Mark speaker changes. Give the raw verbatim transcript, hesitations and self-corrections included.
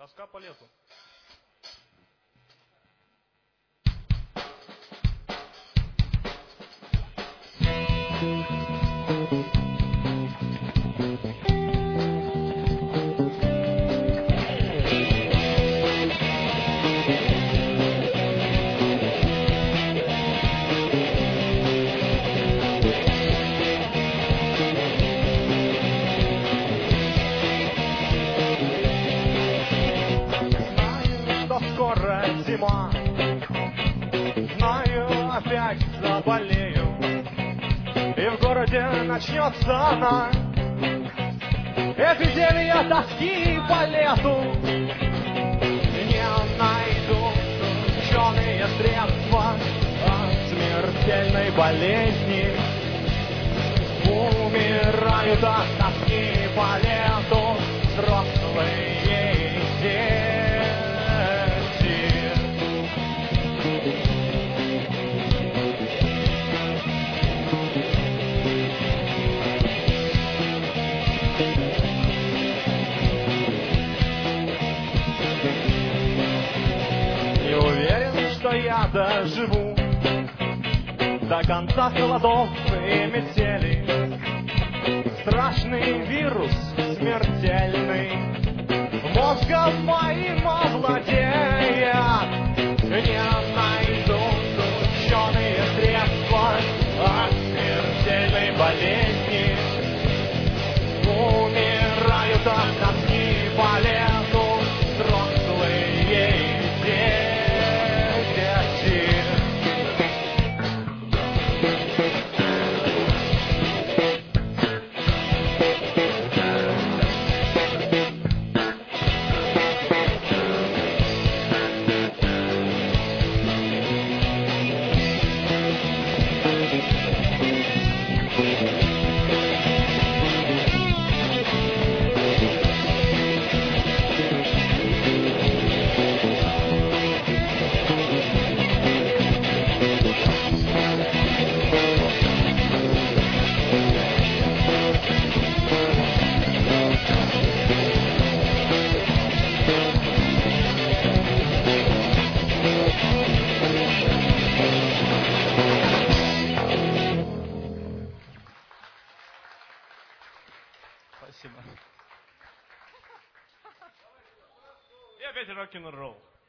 Speaker 1: Тоска по лету.
Speaker 2: Скоро зима, знаю, опять заболею, и в городе начнется она. Эпидемия тоски по лету. Не найдут ученые средства от смертельной болезни. Умирают от тоски по лету взрослые дети. Не уверен, что я доживу до конца холодов и метели. Страшный вирус, смертельный, мозгом моим овладеет. Не найдут ученые средства от смертельной болезни. Умирают от тоски по лету взрослые дети.
Speaker 1: Спасибо. И опять рок-н-ролл.